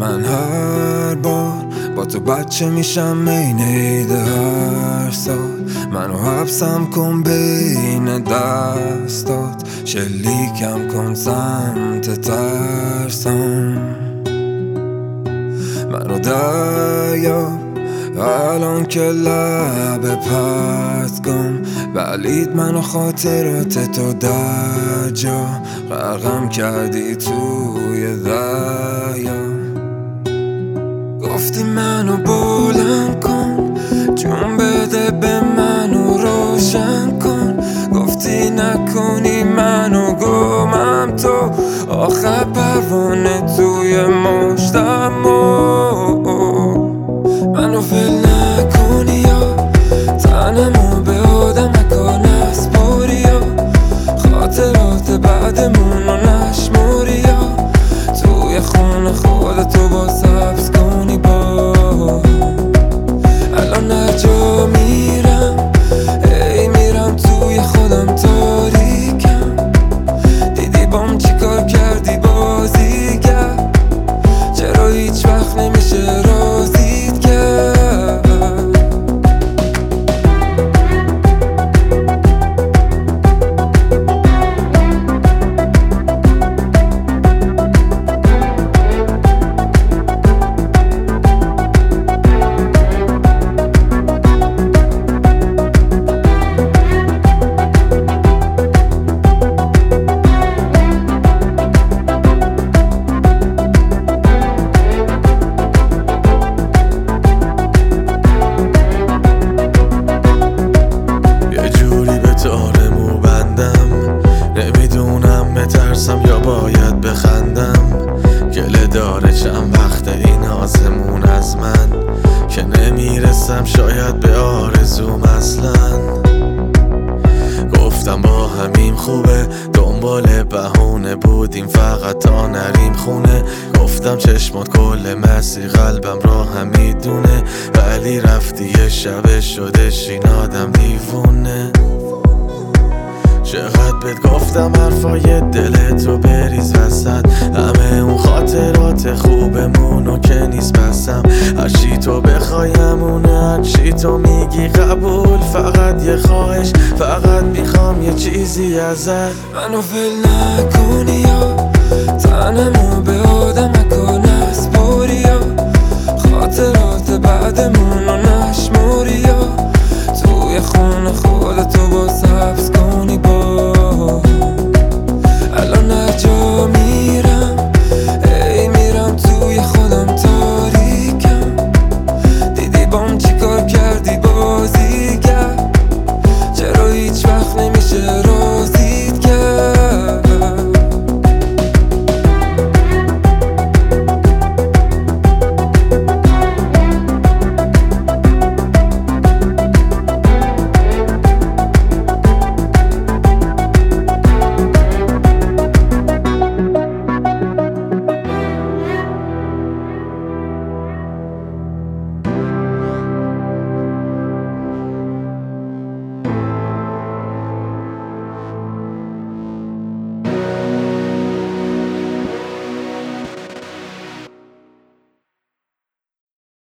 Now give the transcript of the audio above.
من هر بار با تو بچه میشم عین عید هر سال. منو حبسم کن بین دستات، شلیکم کن سمت ترسم. منو دریاب الان که لب پرتگام، ولید منو خاطرات تو در جا غرقم کردی توی دریا. گفتی منو بلند کن، جون بده به منو روشن کن. گفتی نکنی منو گمم تو، آخر پروانه توی مشتم. منو ول نکنی یا تنمو به آدم نکن نسپاری یا خاطرات بعدمونو نشماری یا توی خونه خودتو با سبز کنی. با الان هر جا میرم ای میرم توی خودم تاریکم. دیدی بام چی کار کردی بازیگر، چرا هیچ وقت نمیشه رازیت کرد. ترسم یا باید بخندم، گله داره چند وقت این آزمون از من که نمیرسم شاید به آرزوم اصلا. گفتم با همیم خوبه، دنبال بهونه بودیم فقط تا نریم خونه. گفتم چشمات کل مسیر قلبم را هم میدونه، ولی رفتی یه شبه شدش این آدم دیوونه. چقدر بهت گفتم حرفای دلتو بریز وسط، همه اون خاطرات خوبمونو که نیست بسم. هرچی تو بخوای همونه، هرچی تو میگی قبول، فقط یه خواهش، فقط میخوام یه چیزی ازت. منو ول نکنی یا تنمو به آدم